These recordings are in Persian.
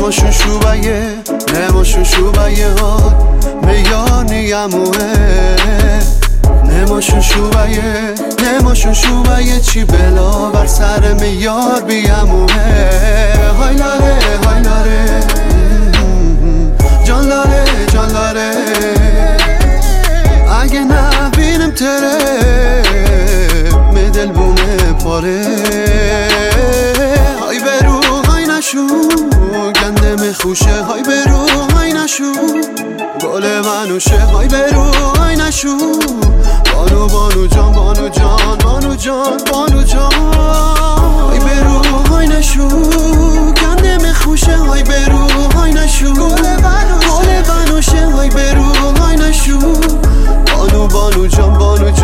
نماشون شوبایه ها میانی اموه نماشون شوبایه چی بلا بر سر میار بیاموه های لاره جان لاره اگه نبینم تره دل بونه پاره های برو های نشو گنده میخوشه های برو های نشو گل منوشه های برو های نشو بانو جان های برو های نشو گنده میخوشه های برو های نشو گل منوشه های برو های نشو بانو جان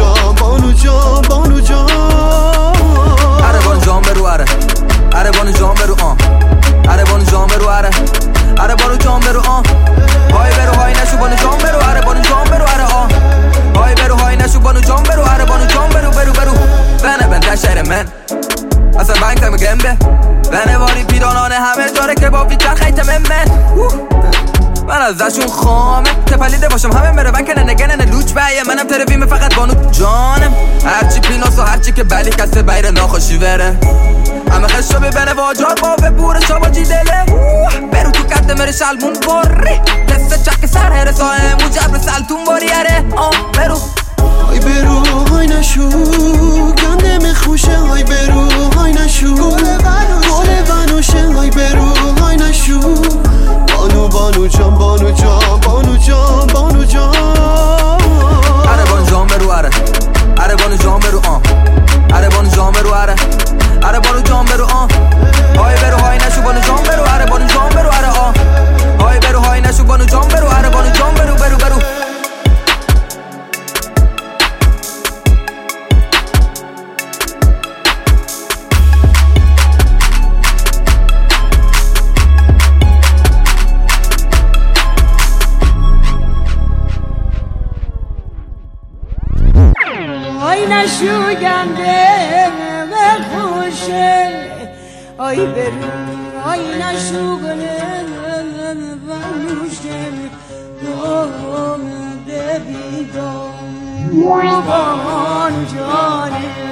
اره بانو جان برو اره بانو جان برو اره بانو جان برو اره بانو جان برو های برو های نشو بانو جان برو اره بانو جان برو های برو های نشو بانو جان برو اره بانو جان برو بنه تشهر من اصلا بانک تم گمبه بنه واری پیرانانه همه داره که با فیچر خیتم من من ازشون خامه تپلیده باشم همه مره بنکنه نگنه لوچ بیه منم ترویم فقط بانو جانم هرچی پیناس و هرچی که بلی کسته بیر ناخوشی بره همه خشو ببنه واجار با ببور شابا جی دله برو تو کده مره شلمون باری دست چک سر هره ساهم و جبر سلتون باری اره برو های برو های نشو گنده میخوشه های برو های نشو گل بنوشه های برو های نشو بانو جان اره بانو جان برو اره بانو جان برو اره بانو جان برو اره بانو جان برو های برو های نشو بانو جان برو اره بانو جان برو های برو های نشو بانو جان برو اره بانو جان برو ای نشوگنده بخوشه ای برو ای نشوگنده بخوشه ده بیدان بان جانه